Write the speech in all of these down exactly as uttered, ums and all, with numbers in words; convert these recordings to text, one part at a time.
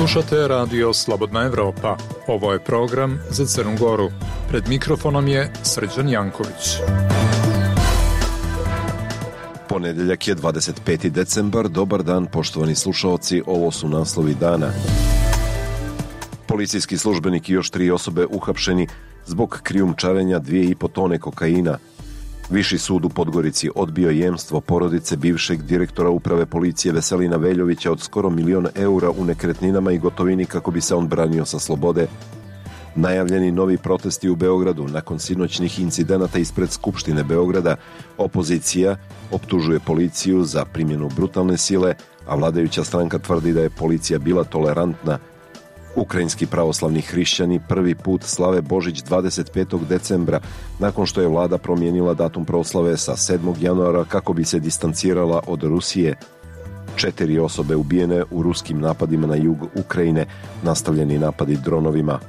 Slušate radio Slobodna Evropa. Ovo je program za Crnu Goru. Pred mikrofonom je Srđan Janković. Ponedeljak je dvadeset peti decembar. Dobar dan, poštovani slušaoci. Ovo su naslovi dana. Policijski službenik i još tri osobe uhapšeni zbog krijumčarenja dvije i po tone kokaina. Viši sud u Podgorici odbio jemstvo porodice bivšeg direktora uprave policije Veselina Veljovića od skoro milion eura u nekretninama i gotovini kako bi se on branio sa slobode. Najavljeni novi protesti u Beogradu nakon sinoćnih incidenata ispred Skupštine Beograda. Opozicija optužuje policiju za primjenu brutalne sile, a vladajuća stranka tvrdi da je policija bila tolerantna. Ukrajinski pravoslavni hrišćani prvi put slave Božić dvadeset petog decembra nakon što je vlada promijenila datum proslave sa sedmog januara kako bi se distancirala od Rusije. Četiri osobe ubijene u ruskim napadima na jug Ukrajine, nastavljeni napadi dronovima.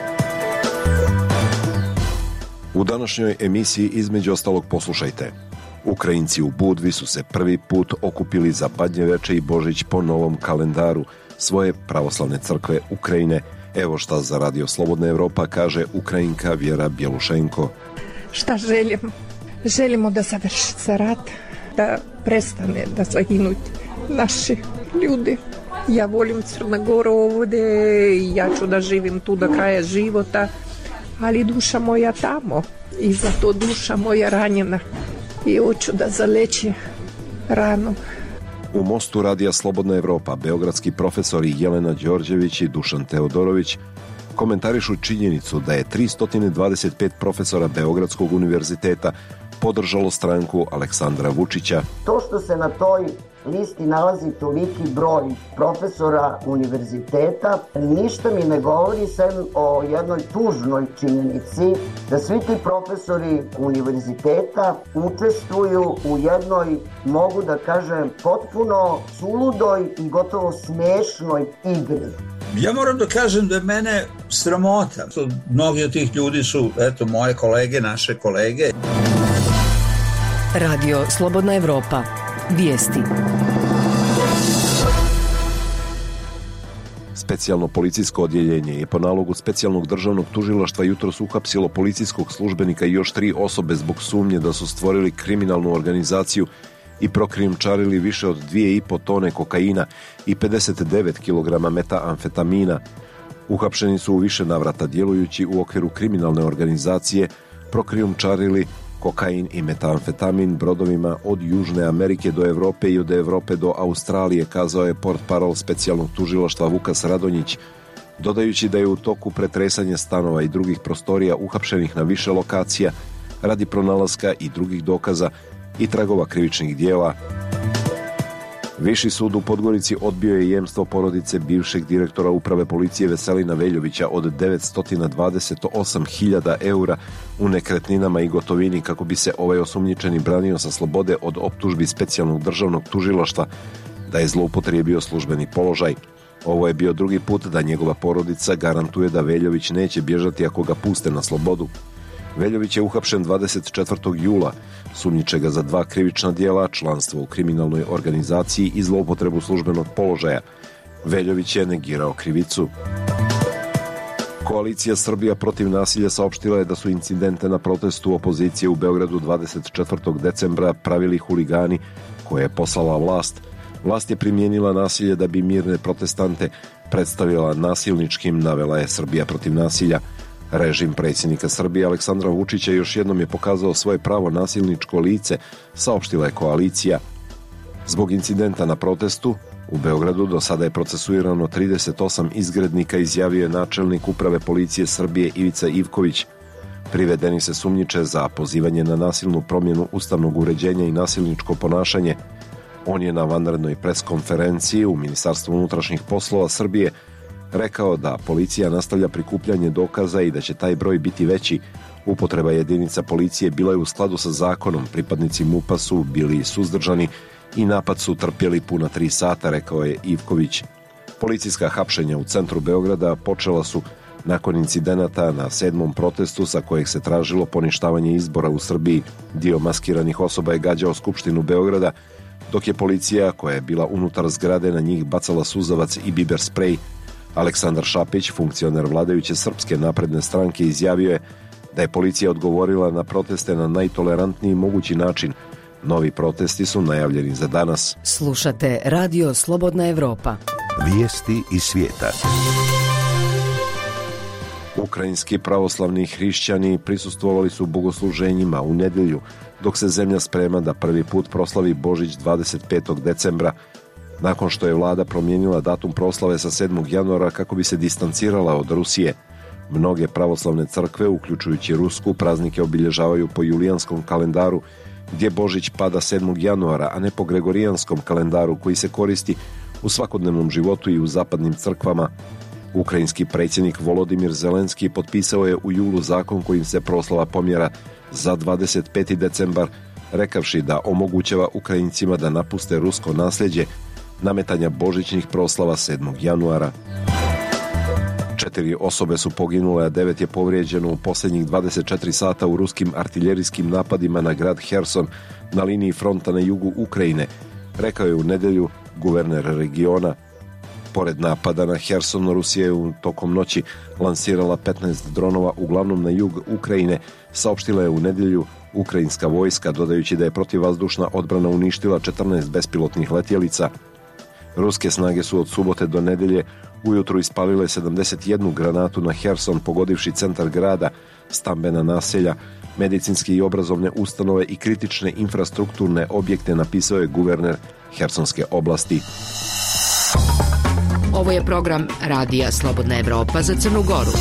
U današnjoj emisiji između ostalog poslušajte. Ukrajinci u Budvi su se prvi put okupili za Badnjeveče i Božić po novom kalendaru svoje pravoslavne crkve Ukrajine. Evo šta za radio Slobodna Evropa kaže Ukrajinka Vjera Bjelušenko. Šta želimo? Želimo da završi se rat, da prestane da zaginuti naši ljudi. Ja volim Crna Gora ovdje, ja ću da živim tu do kraja života, ali duša moja tamo i zato duša moja ranjena i hoću da zaleći ranu. U mostu radija Slobodna Evropa beogradski profesori Jelena Đorđević i Dušan Teodorović komentarišu činjenicu da je tristo dvadeset pet profesora Beogradskog univerziteta podržalo stranku Aleksandra Vučića. To što se na toj listi nalazi toliki broj profesora univerziteta ništa mi ne govori sem o jednoj tužnoj činjenici da svi ti profesori univerziteta učestvuju u jednoj, mogu da kažem, potpuno suludoj i gotovo smešnoj igri. Ja moram da kažem da je mene sramota. Mnogi od tih ljudi su, eto, moje kolege, naše kolege. Radio Slobodna Evropa. Vijesti. Specijalno policijsko odjeljenje je po nalogu specijalnog državnog tužilaštva jutros uhapsilo policijskog službenika i još tri osobe zbog sumnje da su stvorili kriminalnu organizaciju i prokrijumčarili više od dvije i po tone kokaina i pedeset devet kilograma metamfetamina. Uhapšeni su u više navrata djelujući u okviru kriminalne organizacije prokrijumčarili kokain i metamfetamin brodovima od Južne Amerike do Evrope i od Evrope do Australije, kazao je portparol specijalnog tužilaštva Vukas Radonjić, dodajući da je u toku pretresanje stanova i drugih prostorija uhapšenih na više lokacija radi pronalaska i drugih dokaza i tragova krivičnih dijela. Viši sud u Podgorici odbio je jemstvo porodice bivšeg direktora uprave policije Veselina Veljovića od devetsto dvadeset osam hiljada eura u nekretninama i gotovini kako bi se ovaj osumnjičeni branio sa slobode od optužbi specijalnog državnog tužilaštva da je zloupotrijebio službeni položaj. Ovo je bio drugi put da njegova porodica garantuje da Veljović neće bježati ako ga puste na slobodu. Veljović je uhapšen dvadeset četvrtog jula, sumnjiče ga za dva krivična djela, članstvo u kriminalnoj organizaciji i zloupotrebu službenog položaja. Veljović je negirao krivicu. Koalicija Srbija protiv nasilja saopštila je da su incidente na protestu opozicije u Beogradu dvadeset četvrtog decembra pravili huligani koje je poslala vlast. Vlast je primijenila nasilje da bi mirne protestante predstavila nasilničkim, navela je Srbija protiv nasilja. Režim predsjednika Srbije Aleksandra Vučića još jednom je pokazao svoje pravo nasilničko lice, saopštila je koalicija. Zbog incidenta na protestu u Beogradu do sada je procesuirano trideset osam izgrednika, izjavio je načelnik uprave policije Srbije Ivica Ivković. Privedeni se sumnjiče za pozivanje na nasilnu promjenu ustavnog uređenja i nasilničko ponašanje. On je na vanrednoj preskonferenciji u Ministarstvu unutrašnjih poslova Srbije rekao da policija nastavlja prikupljanje dokaza i da će taj broj biti veći. Upotreba jedinica policije bila je u skladu sa zakonom, pripadnici MUP-a su bili suzdržani i napad su trpjeli puna tri sata, rekao je Ivković. Policijska hapšenja u centru Beograda počela su nakon incidenata na sedmom protestu sa kojeg se tražilo poništavanje izbora u Srbiji. Dio maskiranih osoba je gađao Skupštinu Beograda, dok je policija koja je bila unutar zgrade na njih bacala suzavac i biber sprej. Aleksandar Šapić, funkcioner vladajuće Srpske napredne stranke, izjavio je da je policija odgovorila na proteste na najtolerantniji mogući način. Novi protesti su najavljeni za danas. Slušate Radio Slobodna Evropa. Vijesti iz svijeta. Ukrajinski pravoslavni hrišćani prisustvovali su bogosluženjima u nedjelju, dok se zemlja sprema da prvi put proslavi Božić dvadeset petog decembra, nakon što je vlada promijenila datum proslave sa sedmog januara kako bi se distancirala od Rusije. Mnoge pravoslavne crkve, uključujući rusku, praznike obilježavaju po julijanskom kalendaru, gdje Božić pada sedmog januara, a ne po gregorijanskom kalendaru koji se koristi u svakodnevnom životu i u zapadnim crkvama. Ukrajinski predsjednik Volodimir Zelenski potpisao je u julu zakon kojim se proslava pomjera za dvadeset peti decembar, rekavši da omogućava Ukrajincima da napuste rusko nasljeđe nametanja božićnih proslava sedmog januara. Četiri osobe su poginule, a devet je povrijeđeno u posljednjih dvadeset četiri sata u ruskim artiljerijskim napadima na grad Herson na liniji fronta na jugu Ukrajine, rekao je u nedjelju guverner regiona. Pored napada na Herson, Rusija je u tokom noći lansirala petnaest dronova, uglavnom na jug Ukrajine, saopštila je u nedjelju ukrajinska vojska, dodajući da je protivvazdušna odbrana uništila četrnaest bespilotnih letjelica. Ruske snage su od subote do nedjelje ujutro ispalile sedamdeset jednu granatu na Herson, pogodivši centar grada, stambena naselja, medicinske i obrazovne ustanove i kritične infrastrukturne objekte, napisao je guverner Hersonske oblasti. Ovo je program Radija Slobodna Evropa za Crnu Goru.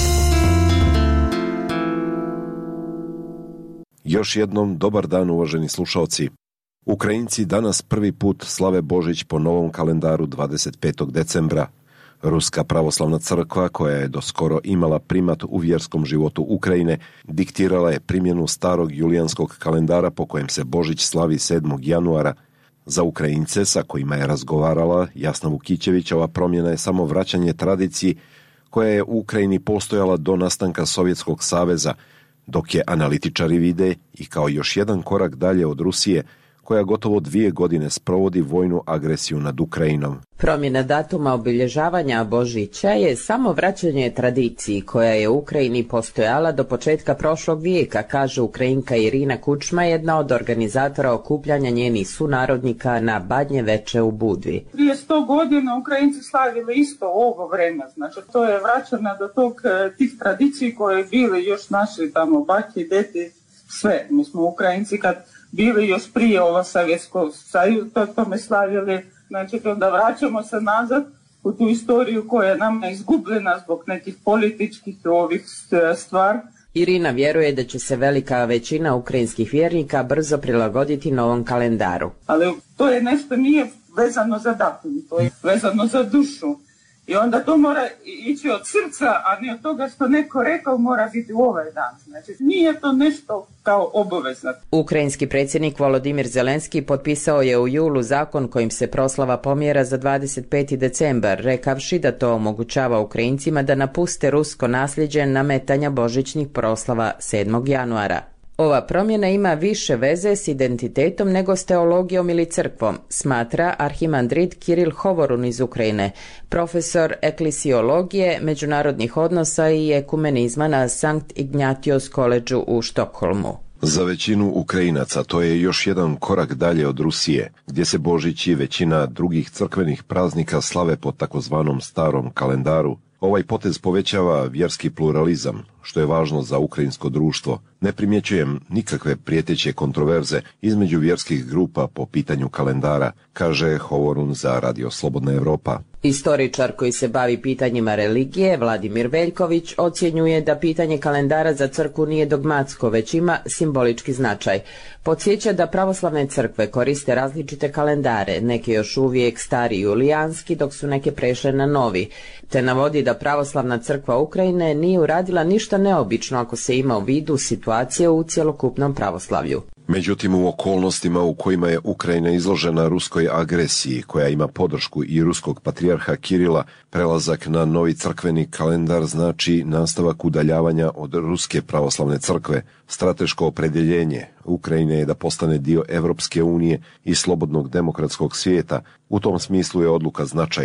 Još jednom dobar dan, uvaženi slušalci. Ukrajinci danas prvi put slave Božić po novom kalendaru dvadeset petog decembra. Ruska pravoslavna crkva, koja je doskoro imala primat u vjerskom životu Ukrajine, diktirala je primjenu starog julijanskog kalendara po kojem se Božić slavi sedmog januara. Za Ukrajince sa kojima je razgovarala Jasna Vukićević, ova promjena je samo vraćanje tradiciji koja je u Ukrajini postojala do nastanka Sovjetskog saveza, dok je analitičari vide i kao još jedan korak dalje od Rusije, koja gotovo dvije godine sprovodi vojnu agresiju nad Ukrajinom. Promjena datuma obilježavanja Božića je samo vraćanje tradiciji koja je u Ukrajini postojala do početka prošlog vijeka, kaže Ukrajinka Irina Kučma, jedna od organizatora okupljanja njenih sunarodnika na Badnje veče u Budvi. Prije sto godina Ukrajinci slavili isto ovo vreme, znači to je vraćana do tog tih tradiciji koje bili još naši tamo baki, deti, sve. Mi smo Ukrajinci kad bili još prije ovo Sovjetsko sajuza, to tome slavili, znači onda vraćamo se nazad u tu istoriju koja je nama izgubljena zbog nekih političkih ovih stvari. Irina vjeruje da će se velika većina ukrajinskih vjernika brzo prilagoditi novom kalendaru. Ali to je nešto nije vezano za datum, to je vezano za dušu. I onda to mora ići od srca, a ne od toga što neko rekao mora biti u ovaj dan. Znači, nije to nešto kao obavezno. Ukrajinski predsjednik Volodimir Zelenski potpisao je u julu zakon kojim se proslava pomjera za dvadeset peti decembar, rekavši da to omogućava Ukrajincima da napuste rusko nasljeđe nametanja božićnih proslava sedmog januara. Ova promjena ima više veze s identitetom nego s teologijom ili crkvom, smatra arhimandrit Kiril Hovorun iz Ukrajine, profesor eklesiologije, međunarodnih odnosa i ekumenizma na Sankt Ignatius Collegeu u Štokholmu. Za većinu Ukrajinaca to je još jedan korak dalje od Rusije, gdje se Božić i većina drugih crkvenih praznika slave po takozvanom starom kalendaru. Ovaj potez povećava vjerski pluralizam, što je važno za ukrajinsko društvo. Ne primjećujem nikakve prijeteće kontroverze između vjerskih grupa po pitanju kalendara, kaže Hovorun za Radio Slobodna Evropa. Istoričar koji se bavi pitanjima religije, Vladimir Veljković, ocjenjuje da pitanje kalendara za crkvu nije dogmatsko, već ima simbolički značaj. Podsjeća da pravoslavne crkve koriste različite kalendare, neke još uvijek stari julijanski, dok su neke prešle na novi, te navodi da pravoslavna crkva Ukrajine nije uradila ništa neobično ako se ima u vidu situacije u cjelokupnom pravoslavlju. Međutim, u okolnostima u kojima je Ukrajina izložena ruskoj agresiji, koja ima podršku i ruskog patrijarha Kirila, prelazak na novi crkveni kalendar znači nastavak udaljavanja od ruske pravoslavne crkve. Strateško opredjeljenje Ukrajine je da postane dio Evropske unije i slobodnog demokratskog svijeta. U tom smislu je odluka značajna.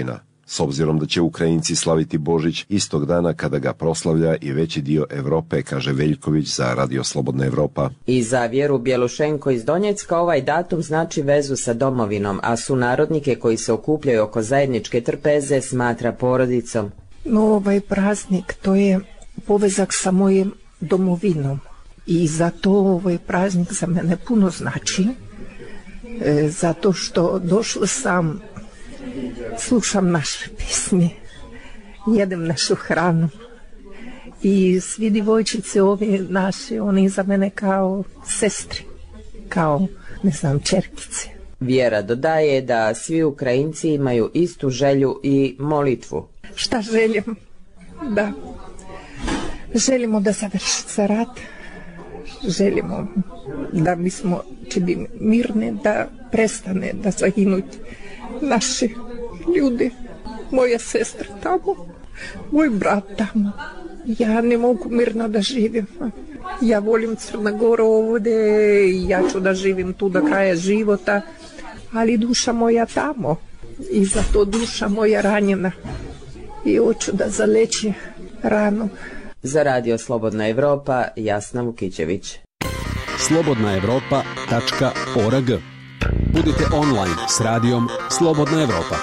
s obzirom da će Ukrajinci slaviti Božić istog dana kada ga proslavlja i veći dio Evrope, kaže Veljković za Radio Slobodna Evropa. I za Vjeru Bjelušenko iz Donjecka ovaj datum znači vezu sa domovinom, a sunarodnike koji se okupljaju oko zajedničke trpeze smatra porodicom. No, ovaj praznik to je povezak sa mojim domovinom i zato ovaj praznik za mene puno znači, e, zato što došla sam, slušam naše pisme, jedem našu hranu i svi divojčice ovi naši, oni za mene kao sestri, kao, ne znam, čerkice. Vjera dodaje da svi Ukrajinci imaju istu želju i molitvu. Šta želim? Da. Želimo da završi se rat. Želimo da mi smo čili mirne, da prestane da zaginuti naši ljudi. Moja sestra tamo, moj brat tamo. Ja ne mogu mirno da živim. Ja volim Crna Gora ovdje, ja ću da živim tu do kraja života, ali duša moja tamo. I zato duša moja ranjena. I hoću da zaleći ranu. Za Radio Slobodna Evropa, Jasna Vukićević. slobodna evropa tačka org. Budite online s radijom Slobodna Evropa.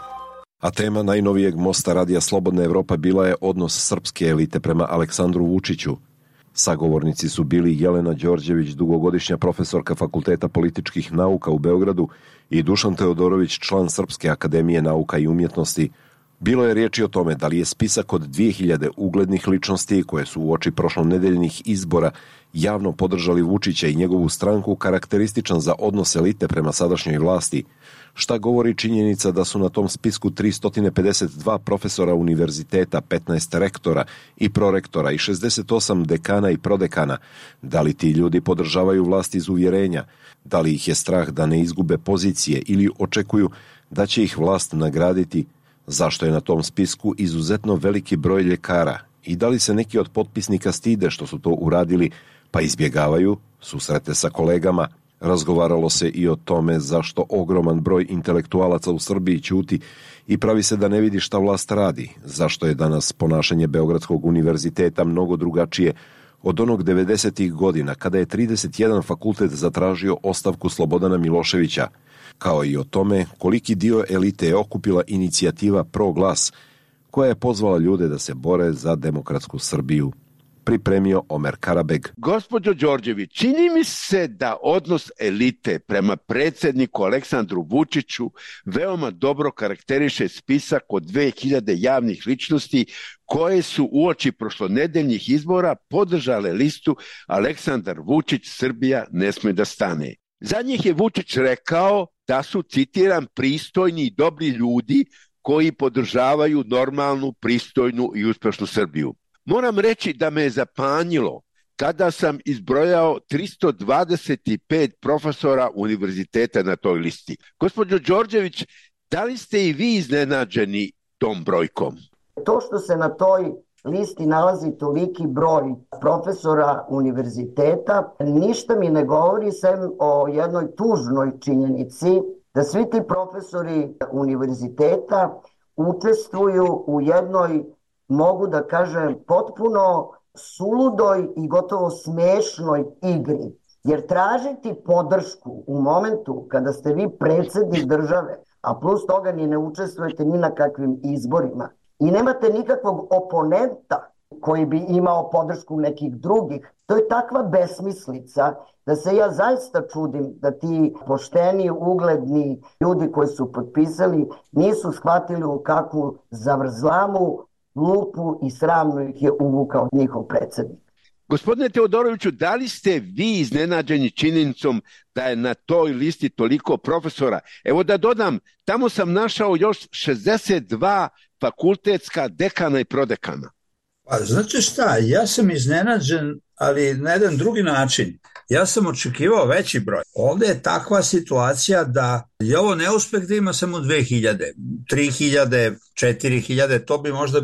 A tema najnovijeg mosta Radija Slobodna Evropa bila je odnos srpske elite prema Aleksandru Vučiću. Sagovornici su bili Jelena Đorđević, dugogodišnja profesorka Fakulteta političkih nauka u Beogradu, i Dušan Teodorović, član Srpske akademije nauka i umjetnosti. Bilo je riječi o tome da li je spisak od dvije hiljade uglednih ličnosti koje su uoči prošlonedeljnih izbora javno podržali Vučića i njegovu stranku karakterističan za odnos elite prema sadašnjoj vlasti. Šta govori činjenica da su na tom spisku tristo pedeset dva profesora univerziteta, petnaest rektora i prorektora i šezdeset osam dekana i prodekana? Da li ti ljudi podržavaju vlast iz uvjerenja? Da li ih je strah da ne izgube pozicije ili očekuju da će ih vlast nagraditi? Zašto je na tom spisku izuzetno veliki broj ljekara i da li se neki od potpisnika stide što su to uradili pa izbjegavaju susrete sa kolegama? Razgovaralo se i o tome zašto ogroman broj intelektualaca u Srbiji ćuti i pravi se da ne vidi šta vlast radi, zašto je danas ponašanje Beogradskog univerziteta mnogo drugačije od onog devedesetih godina kada je trideset jedan fakultet zatražio ostavku Slobodana Miloševića, kao i o tome koliki dio elite je okupila inicijativa Pro Glas, koja je pozvala ljude da se bore za demokratsku Srbiju. Pripremio Omer Karabeg. Gospođo Đorđević, čini mi se da odnos elite prema predsjedniku Aleksandru Vučiću veoma dobro karakteriše spisak od dve hiljade javnih ličnosti koje su uoči prošlonedeljnih izbora podržale listu Aleksandar Vučić, Srbija ne sme da stane. Za njih je Vučić rekao da su, citiram, pristojni i dobri ljudi koji podržavaju normalnu, pristojnu i uspešnu Srbiju. Moram reći da me je zapanjilo kada sam izbrojao tristo dvadeset pet profesora univerziteta na toj listi. Gospođo Đorđević, da li ste i vi iznenađeni tom brojkom? To što se na toj listi nalazi toliki broj profesora univerziteta, ništa mi ne govori sem o jednoj tužnoj činjenici da svi ti profesori univerziteta učestvuju u jednoj, mogu da kažem, potpuno suludoj i gotovo smešnoj igri. Jer tražiti podršku u momentu kada ste vi predsjednik države, a plus toga ni ne učestvujete ni na kakvim izborima i nemate nikakvog oponenta koji bi imao podršku nekih drugih, to je takva besmislica da se ja zaista čudim da ti pošteni, ugledni ljudi koji su potpisali nisu shvatili u kakvu zavrzlamu, lupu i sramnu ih je uvukao njihov predsjednik. Gospodine Teodoroviću, da li ste vi iznenađeni činjenicom da je na toj listi toliko profesora? Evo da dodam, tamo sam našao još šezdeset dva fakultetska dekana i prodekana. Pa znate šta, ja sam iznenađen, ali na jedan drugi način. Ja sam očekivao veći broj. Ovdje je takva situacija da je ovo neuspeh da ima samo dve hiljade, tri hiljade, četiri hiljade, to bi možda bilo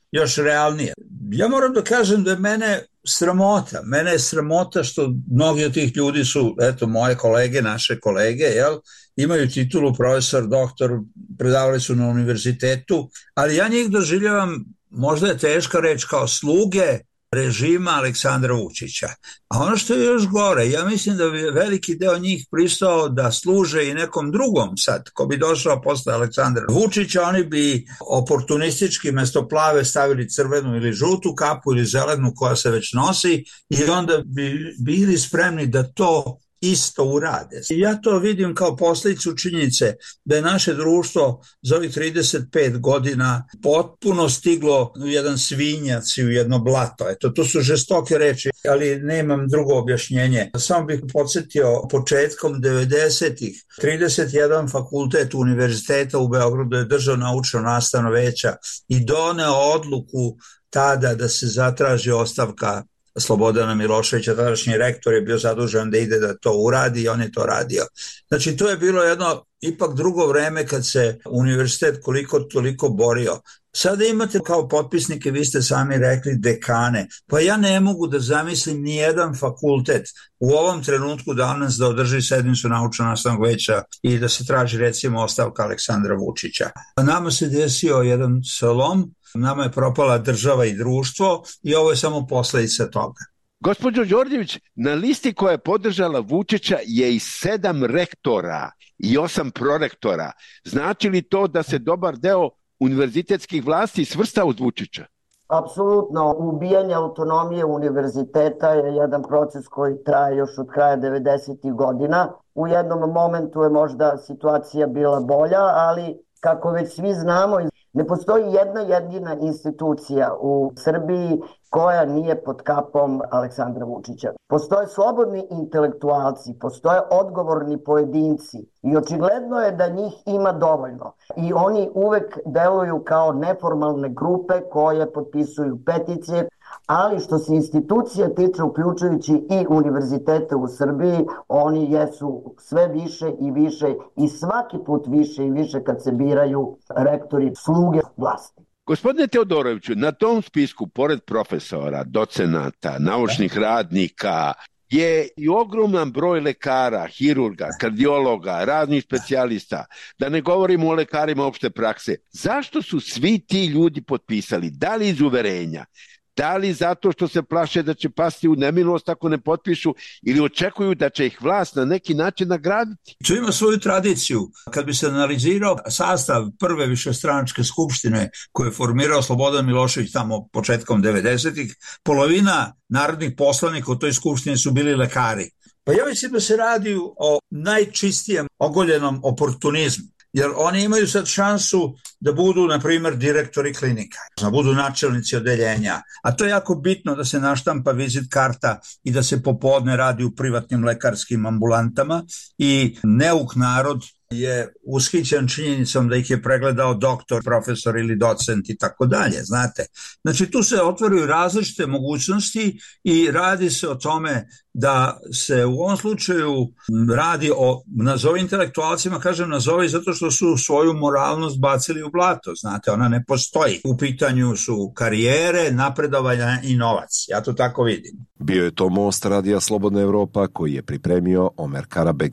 još realnije. Ja moram da kažem da je mene sramota. Mene je sramota što mnogi od tih ljudi su, eto, moje kolege, naše kolege, jel, imaju titulu profesor, doktor, predavali su na univerzitetu, ali ja njih doživljavam, možda je teška reč, kao sluge režima Aleksandra Vučića. A ono što je još gore, ja mislim da bi veliki deo njih pristao da služe i nekom drugom sad, ko bi došao posle Aleksandra Vučića, oni bi oportunistički mesto plave stavili crvenu ili žutu kapu ili zelenu koja se već nosi i onda bi bili spremni da to isto urade. Ja to vidim kao posljedicu činjenice da je naše društvo za ovih trideset pet godina potpuno stiglo u jedan svinjac i u jedno blato. Eto, to su žestoke reči, ali nemam drugo objašnjenje. Samo bih podsjetio, početkom devedesetih trideset jedan fakultet univerziteta u Beogradu je držao naučno-nastavno veća i doneo odluku tada da se zatraži ostavka Slobodana Miloševića, tadašnji rektor je bio zadužen da ide da to uradi i on je to radio. Znači to je bilo jedno ipak drugo vreme kad se univerzitet koliko toliko borio. Sada imate kao potpisnike, vi ste sami rekli, dekane. Pa ja ne mogu da zamislim ni jedan fakultet u ovom trenutku danas da održi sednicu naučno-nastavnog veća i da se traži recimo ostavka Aleksandra Vučića. A nama se desio jedan slom, nama je propala država i društvo i ovo je samo posledica toga. Gospođo Đorđević, na listi koja je podržala Vučića je i sedam rektora i osam prorektora. Znači li to da se dobar deo univerzitetskih vlasti svrsta uz Vučića? Apsolutno, ubijanje autonomije univerziteta je jedan proces koji traje još od kraja devedesetih godina. U jednom momentu je možda situacija bila bolja, ali kako već svi znamo, ne postoji jedna jedina institucija u Srbiji koja nije pod kapom Aleksandra Vučića. Postoje slobodni intelektualci, postoje odgovorni pojedinci i očigledno je da njih ima dovoljno. I oni uvek deluju kao neformalne grupe koje potpisuju peticije, ali što se institucija tiče, uključujući i univerzitete u Srbiji, oni jesu sve više i više i svaki put više i više kad se biraju rektori sluge vlasti. Gospodine Teodoroviću, na tom spisku, pored profesora, docenata, naučnih radnika, je i ogroman broj lekara, hirurga, kardiologa, raznih specijalista, da ne govorimo o lekarima opšte prakse. Zašto su svi ti ljudi potpisali? Da li iz uverenja? Da li zato što se plaše da će pasti u nemilost ako ne potpišu ili očekuju da će ih vlast na neki način nagraditi? To ima svoju tradiciju. Kad bi se analizirao sastav prve višestranačke skupštine koje je formirao Slobodan Milošević tamo početkom devedesetih, polovina narodnih poslanika u toj skupštini su bili lekari. Pa ja mislim da se radi o najčistijem ogoljenom oportunizmu. Jer oni imaju sad šansu da budu, na primjer, direktori klinika, da budu načelnici odeljenja. A to je jako bitno da se naštampa vizit karta i da se popodne radi u privatnim lekarskim ambulantama i neuk narod je ushićen činjenicom da ih je pregledao doktor, profesor ili docent i tako dalje, znate. Znači tu se otvaraju različite mogućnosti i radi se o tome da se u ovom slučaju radi o, nazovi intelektualcima, kažem nazovi zato što su svoju moralnost bacili u blato, znate, ona ne postoji. U pitanju su karijere, napredovanja i novac, ja to tako vidim. Bio je to Most Radija Slobodna Evropa koji je pripremio Omer Karabeg.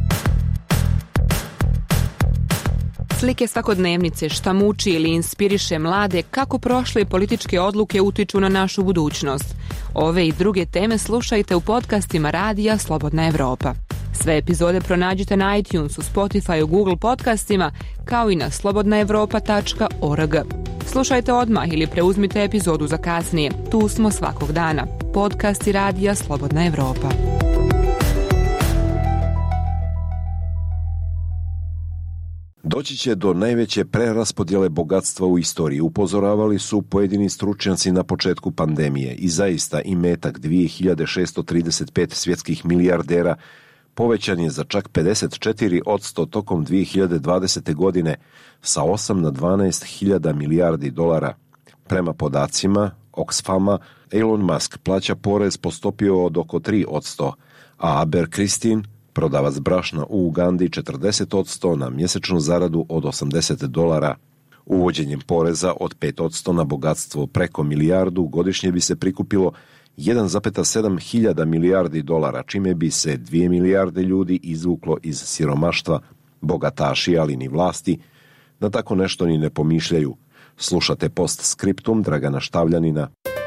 Slike svakodnevnice, šta muči ili inspiriše mlade, kako prošle političke odluke utiču na našu budućnost. Ove i druge teme slušajte u podcastima Radija Slobodna Evropa. Sve epizode pronađite na iTunesu, Spotifyu, Google podcastima, kao i na slobodna evropa tačka org. Slušajte odmah ili preuzmite epizodu za kasnije. Tu smo svakog dana. Podcasti Radija Slobodna Evropa. Doći će do najveće preraspodjele bogatstva u istoriji, upozoravali su pojedini stručnjaci na početku pandemije i zaista imetak dve hiljade šessto trideset pet svjetskih milijardera povećan je za čak pedeset četiri posto tokom dve hiljade dvadesete. godine sa osam na dvanaest hiljada milijardi dolara. Prema podacima Oxfama, Elon Musk plaća porez po stopi od oko tri posto, a Aber Kristin, prodavac brašna u Ugandi, četrdeset posto na mjesečnu zaradu od osamdeset dolara. Uvođenjem poreza od pet posto na bogatstvo preko milijardu godišnje bi se prikupilo jedan zarez sedam hiljada milijardi dolara, čime bi se dvije milijarde ljudi izvuklo iz siromaštva. Bogataši, ali ni vlasti, da tako nešto ni ne pomišljaju. Slušate postskriptum Dragana Štavljanina.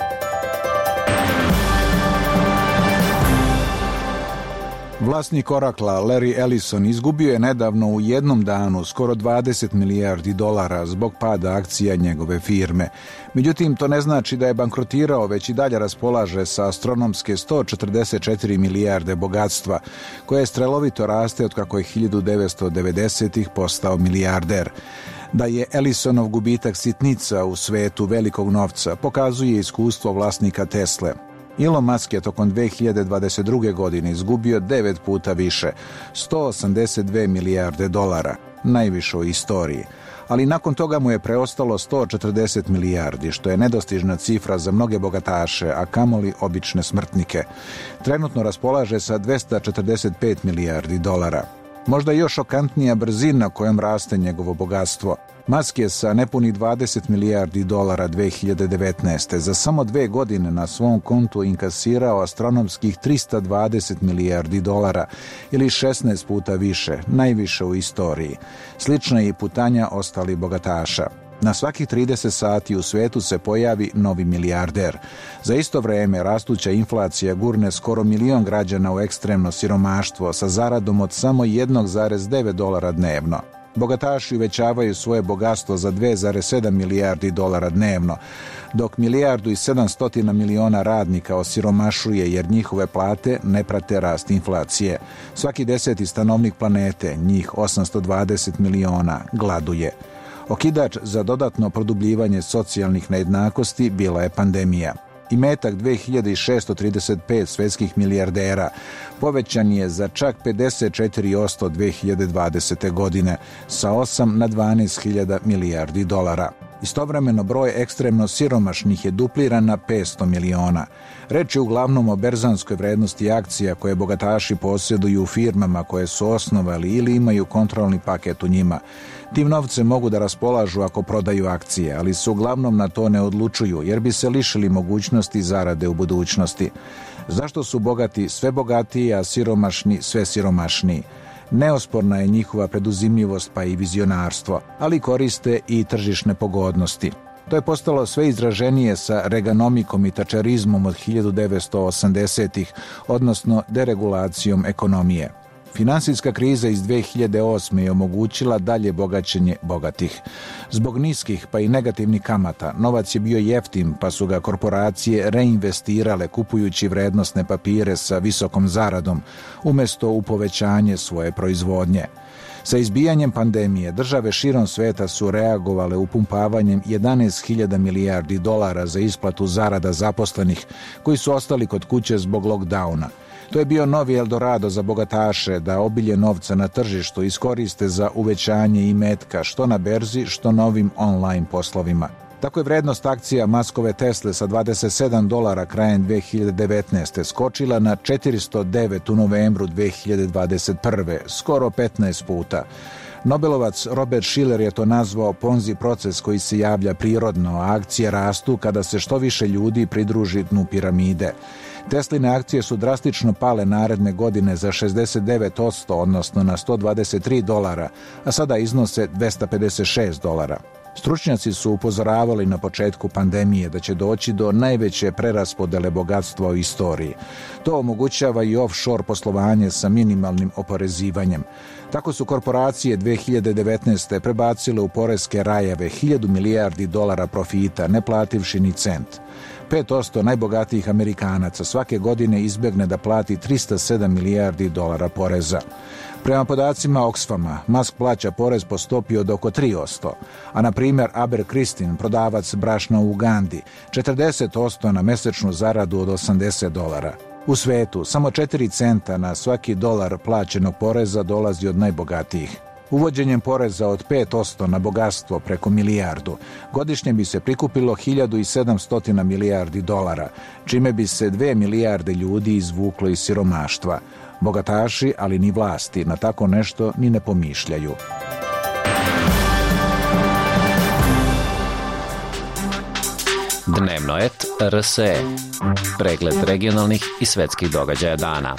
Vlasnik Oracla Larry Ellison izgubio je nedavno u jednom danu skoro dvadeset milijardi dolara zbog pada akcija njegove firme. Međutim, to ne znači da je bankrotirao, već i dalje raspolaže sa astronomske sto četrdeset četiri milijarde bogatstva, koje strelovito raste od kako je hiljadu devetsto devedesetih postao milijarder. Da je Ellisonov gubitak sitnica u svetu velikog novca pokazuje iskustvo vlasnika Tesle. Elon Musk je tokom dve hiljade dvadeset druge. godine izgubio devet puta više, sto osamdeset dve milijarde dolara, najviše u istoriji. Ali nakon toga mu je preostalo sto četrdeset milijardi, što je nedostižna cifra za mnoge bogataše, a kamoli obične smrtnike. Trenutno raspolaže sa dvesta četrdeset pet milijardi dolara. Možda još šokantnija brzina kojom raste njegovo bogatstvo. Musk je sa nepunih dvadeset milijardi dolara dve hiljade devetnaeste. za samo dve godine na svom kontu inkasirao astronomskih trista dvadeset milijardi dolara ili šesnaest puta više, najviše u istoriji. Slična je i putanja ostalih bogataša. Na svakih trideset sati u svetu se pojavi novi milijarder. Za isto vreme rastuća inflacija gurne skoro milion građana u ekstremno siromaštvo sa zaradom od samo jedan zarez devet dolara dnevno. Bogataši uvećavaju svoje bogatstvo za dva zarez sedam milijardi dolara dnevno, dok milijardu i sedamsto miliona radnika osiromašuje jer njihove plate ne prate rast inflacije. Svaki deseti stanovnik planete, njih osamsto dvadeset miliona, gladuje. Okidač za dodatno produbljivanje socijalnih nejednakosti bila je pandemija. Imetak dve hiljade šeststo trideset pet svetskih milijardera povećan je za čak pedeset četiri posto dve hiljade dvadesete. godine, sa osam na dvanaest hiljada milijardi dolara. Istovremeno broj ekstremno siromašnih je dupliran na petsto miliona. Reč je uglavnom o berzanskoj vrednosti akcija koje bogataši posjeduju u firmama koje su osnovali ili imaju kontrolni paket u njima. Tim novcem mogu da raspolažu ako prodaju akcije, ali se uglavnom na to ne odlučuju jer bi se lišili mogućnosti zarade u budućnosti. Zašto su bogati sve bogatiji, a siromašni sve siromašniji? Neosporna je njihova preduzimljivost pa i vizionarstvo, ali koriste i tržišne pogodnosti. To je postalo sve izraženije sa reganomikom i tačerizmom od hiljadu devetsto osamdesetih, odnosno deregulacijom ekonomije. Finansijska kriza iz dve hiljade osme. je omogućila dalje bogaćenje bogatih. Zbog niskih pa i negativnih kamata, novac je bio jeftin pa su ga korporacije reinvestirale kupujući vrednosne papire sa visokom zaradom, umjesto u povećanje svoje proizvodnje. Sa izbijanjem pandemije, države širom sveta su reagovale upumpavanjem jedanaest hiljada milijardi dolara za isplatu zarada zaposlenih koji su ostali kod kuće zbog lockdowna. To je bio novi Eldorado za bogataše da obilje novca na tržištu iskoriste za uvećanje imetka što na berzi, što novim online poslovima. Tako je vrednost akcija Muskove Tesle sa dvadeset sedam dolara krajem dve hiljade devetnaeste. skočila na četiristo devet u novembru dve hiljade dvadeset prve. skoro petnaest puta. Nobelovac Robert Shiller je to nazvao Ponzi proces koji se javlja prirodno, a akcije rastu kada se što više ljudi pridruži dnu piramide. Tesline akcije su drastično pale naredne godine za šezdeset devet posto, odnosno na sto dvadeset tri dolara, a sada iznose dvesta pedeset šest dolara. Stručnjaci su upozoravali na početku pandemije da će doći do najveće preraspodele bogatstva u istoriji. To omogućava i offshore poslovanje sa minimalnim oporezivanjem. Tako su korporacije dve hiljade devetnaeste. prebacile u poreske rajeve hiljadu milijardi dolara profita, ne plativši ni cent. pet posto najbogatijih Amerikanaca svake godine izbjegne da plati trista sedam milijardi dolara poreza. Prema podacima Oxfama, Musk plaća porez po stopi od oko tri posto, a na primjer Abercristin, prodavac brašna u Ugandi, četrdeset posto na mesečnu zaradu od osamdeset dolara. U svetu, samo četiri centa na svaki dolar plaćenog poreza dolazi od najbogatijih. Uvođenjem poreza od pet posto na bogatstvo preko milijardu, godišnje bi se prikupilo hiljadu sedamsto milijardi dolara, čime bi se dve milijarde ljudi izvuklo iz siromaštva. Bogataši, ali ni vlasti, na tako nešto ni ne pomišljaju. Dnevnoet R S E. Pregled regionalnih i svetskih događaja dana.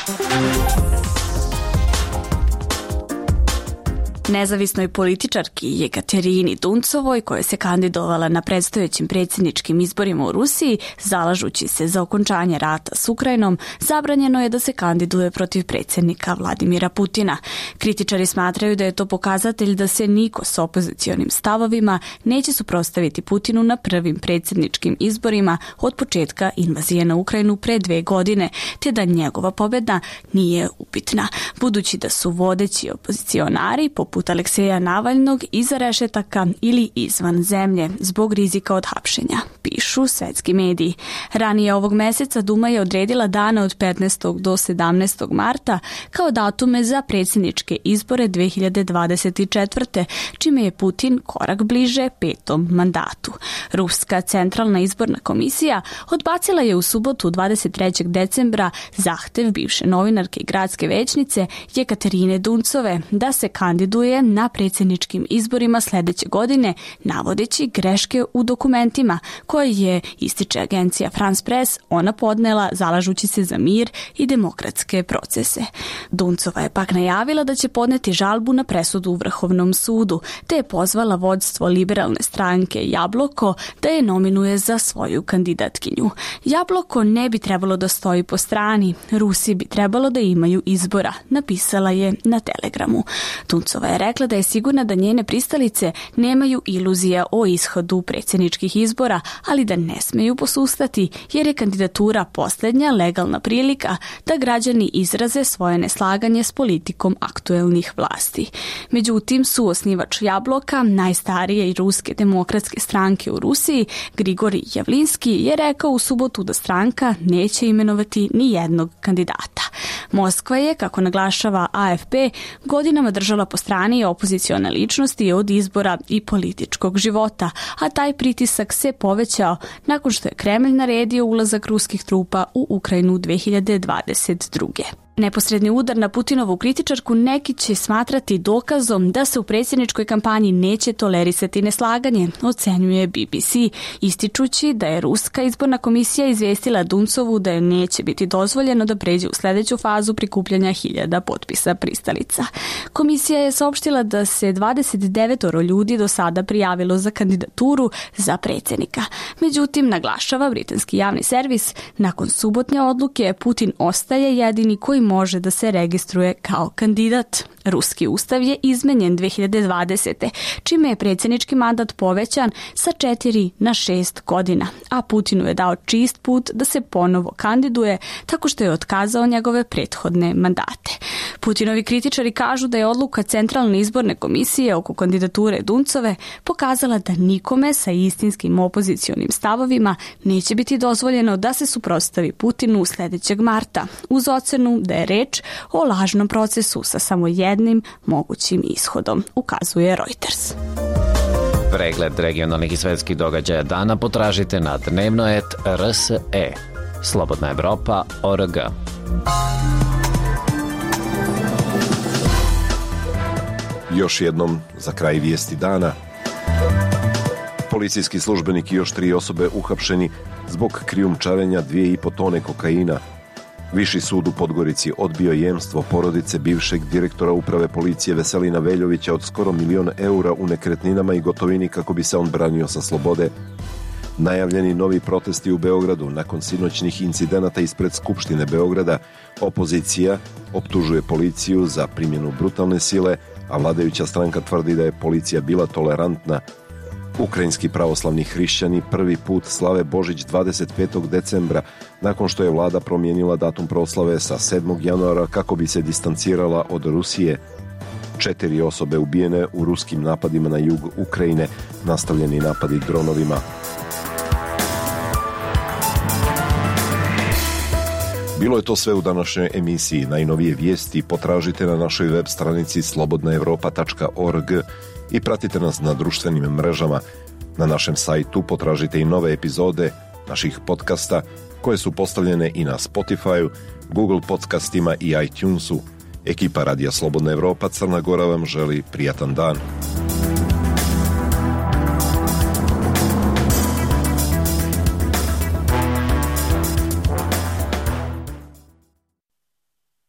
Nezavisnoj političarki Jekaterini Duncovoj, koja se kandidovala na predstojećim predsjedničkim izborima u Rusiji, zalažući se za okončanje rata s Ukrajinom, zabranjeno je da se kandiduje protiv predsjednika Vladimira Putina. Kritičari smatraju da je to pokazatelj da se niko s opozicionim stavovima neće suprotstaviti Putinu na prvim predsjedničkim izborima od početka invazije na Ukrajinu pre dve godine, te da njegova pobjeda nije upitna, budući da su vodeći opozicionari poput poput Alekseja Navalnog iza rešetaka ili izvan zemlje zbog rizika od hapšenja, pišu svetski mediji. Ranije ovog meseca Duma je odredila dane od petnaestog do sedamnaestog marta kao datume za predsjedničke izbore dve hiljade dvadeset četvrte. čime je Putin korak bliže petom mandatu. Ruska centralna izborna komisija odbacila je u subotu dvadeset trećeg decembra zahtev bivše novinarke i gradske većnice Jekaterine Duncove da se kandiduje na predsjedničkim izborima sljedeće godine, navodeći greške u dokumentima koje je, ističe agencija France Press, ona podnela zalažući se za mir i demokratske procese. Duncova je pak najavila da će podneti žalbu na presudu u Vrhovnom sudu, te je pozvala vodstvo liberalne stranke Jabloko da je nominuje za svoju kandidatkinju. Jabloko ne bi trebalo da stoji po strani, Rusi bi trebalo da imaju izbora, napisala je na Telegramu. Duncova je rekla da je sigurna da njene pristalice nemaju iluzija o ishodu predsjedničkih izbora, ali da ne smeju posustati jer je kandidatura posljednja legalna prilika da građani izraze svoje neslaganje s politikom aktuelnih vlasti. Međutim, suosnivač Jabloka, najstarije i ruske demokratske stranke u Rusiji, Grigori Javlinski, je rekao u subotu da stranka neće imenovati ni jednog kandidata. Moskva je, kako naglašava A F P, godinama držala po strani opozicione ličnosti od izbora i političkog života, a taj pritisak se povećao nakon što je Kremlj naredio ulazak ruskih trupa u Ukrajinu dve hiljade dvadeset druge. Neposredni udar na Putinovu kritičarku neki će smatrati dokazom da se u predsjedničkoj kampanji neće tolerisati neslaganje, ocenjuje B B C, ističući da je Ruska izborna komisija izvestila Duncovu da je neće biti dozvoljeno da pređe u sljedeću fazu prikupljanja hiljada potpisa pristalica. Komisija je saopštila da se dvadeset devet ljudi do sada prijavilo za kandidaturu za predsjednika. Međutim, naglašava britanski javni servis, nakon subotnje odluke Putin ostaje jedini koji može da se registruje kao kandidat. Ruski ustav je izmenjen dve hiljade dvadesete. čime je predsjednički mandat povećan sa četiri na šest godina, a Putinu je dao čist put da se ponovo kandiduje tako što je otkazao njegove prethodne mandate. Putinovi kritičari kažu da je odluka Centralne izborne komisije oko kandidature Duncove pokazala da nikome sa istinskim opozicionim stavovima neće biti dozvoljeno da se suprotstavi Putinu sljedećeg marta, uz ocenu da je reč o lažnom procesu sa samo jednim mogućim ishodom, ukazuje Reuters. Pregled regionalnih i svetskih događaja dana potražite na Dnevnoet R S E. Slobodna Evropa O R G. Još jednom za kraj vijesti dana. Policijski službenik i još tri osobe uhapšeni zbog krijumčarenja dvije i po tone kokaina. Viši sud u Podgorici odbio jemstvo porodice bivšeg direktora uprave policije Veselina Veljovića od skoro milion eura u nekretninama i gotovini kako bi se on branio sa slobode. Najavljeni novi protesti u Beogradu nakon sinoćnih incidenata ispred Skupštine Beograda. Opozicija optužuje policiju za primjenu brutalne sile, a vladajuća stranka tvrdi da je policija bila tolerantna. Ukrajinski pravoslavni hrišćani prvi put slave Božić dvadeset petog decembra nakon što je vlada promijenila datum proslave sa sedmog januara kako bi se distancirala od Rusije. Četiri osobe ubijene u ruskim napadima na jug Ukrajine, nastavljeni napadi dronovima. Bilo je to sve u današnjoj emisiji. Najnovije vijesti potražite na našoj web stranici slobodna evropa tačka org i pratite nas na društvenim mrežama. Na našem sajtu potražite i nove epizode naših podcasta koje su postavljene i na Spotify, Google podcastima i iTunesu. Ekipa Radija Slobodna Evropa Crna Gora vam želi prijatan dan.